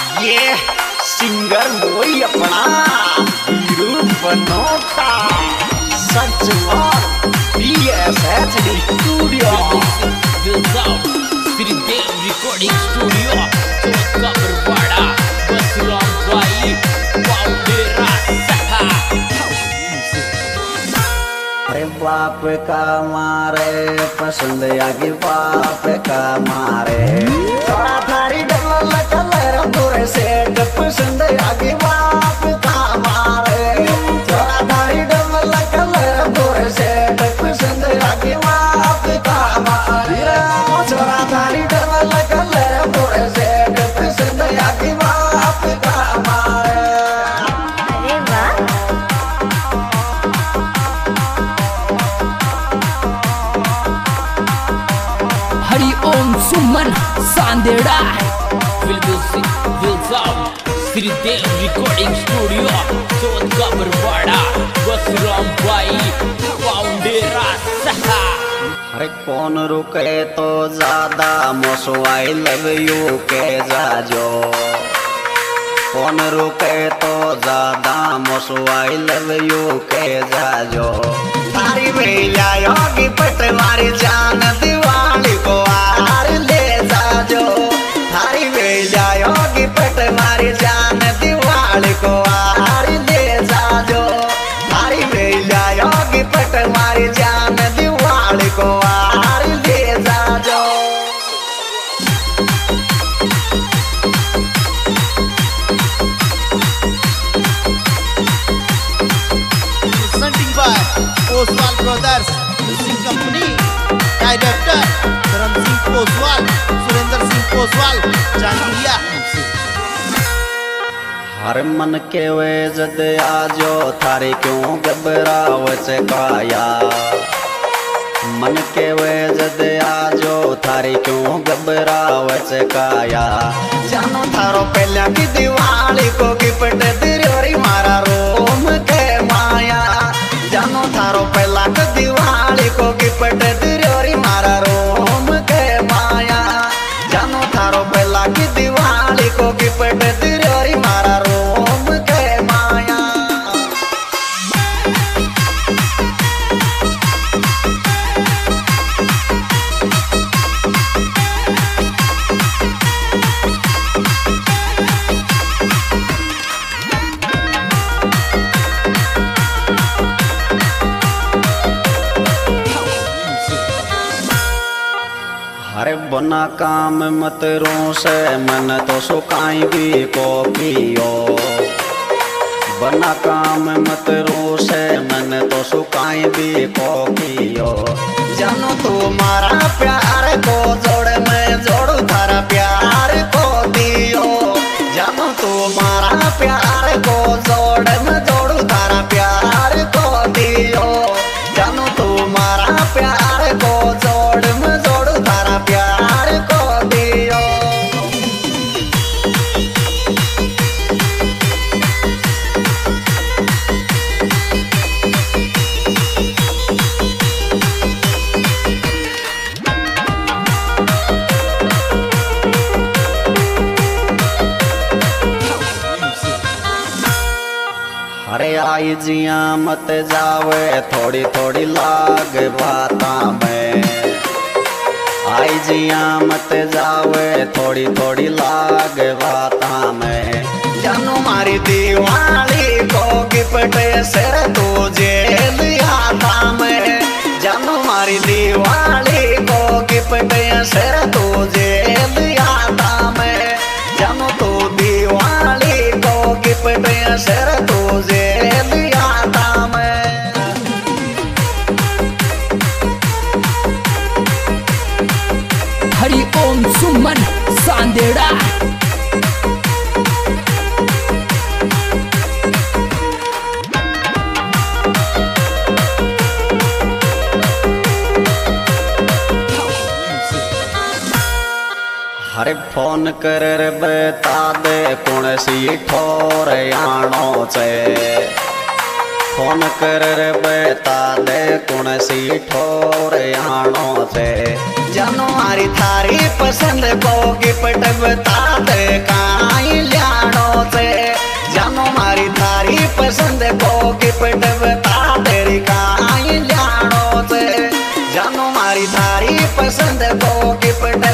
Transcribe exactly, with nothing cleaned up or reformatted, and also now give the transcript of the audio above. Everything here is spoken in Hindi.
ये सिंगर वही अपना वीरू बनोटा सच और B S H D studio Shridev recording studio Chautha Barwada Basram भाई पाउडेरा सखा। अरे बाप का मारे पसंद आगे बाप का मारे थोड़ा थारी डबल कलर पूरे सेट पसंद आगे बाप का मारे थोड़ा थारी डबल कलर पूरे सेट पसंद आगे बाप का मारे थोड़ा थारी डबल कलर पूरे सेट पसंद आगे बाप का मारे। अरे वाह Hari Om Suman Sandeda music will sound Shridev recording studio Chautha Barwada Basram भाई पाउडेरा सखा। अरे कौन रुके तो ज्यादा मोसो आई लव यू के जाजो कौन रुके तो ज्यादा मोसो आई लव यू के जाजो तारी भैया योगी पटवारी जान दिवाली को आर ले जाजो तारी भैया योगी पटवारी जान दिवाली को आर ले जाजो तारी भैया योगी पटवारी जान दिवाली को आर ले जाजो। presenting by Oswal Brothers Music Company, Director Dharam Singh Oswal, Surendra Singh Oswal, Jangiya। हर मन के वे जद आजो थारे क्यों घबराव से काया मन के वे जद आजो थारे क्यों घबराव से काया जानो थारो पहला की दिवाली को गिफ्ट दिरोरी मारा रोम के माया जानो थारो पहला की दिवाली को गिफ्ट दिरोरी मारा रोम के माया जानो थारो पहला की दिवाली को गिफ्ट दिरोरी मारा रोम के माया। अरे बना काम मत रो से मन तो सुकाई भी को पियो बना काम मत रो से मन तो सुकाई भी को पियो जानो तुम्हारा प्यार को जोड़ में जोड़ू थारा प्यार को दियो जानो तुम्हारा प्यार को जोड़ में जोड़ू थारा प्यार को दियो जानो तुम्हारा प्यार को जोड़ में जोड़ू थारा प्यार को दियो। अरे आई जिया मत जावे थोड़ी थोड़ी लाग बाता में आई जिया मत जावे थोड़ी थोड़ी लाग बाता में जानो मारी दिवाली को गिफ्ट से तू जेल आता में जानो मारी दिवाली को गिफ्ट से तू जेल आता में जानो तू दिवाली को गिफ्ट से तू जेल आता में। हरि ओम सुमन सांदेड़ा हरे फोन कर बता दे कौन सी ठोर आनो से फोन कर बता दे कौन सी ठोर आनो से जानो हमारी थारी पसंद को गिफ्ट बता दे काई लिया पसंद को गिफ्ट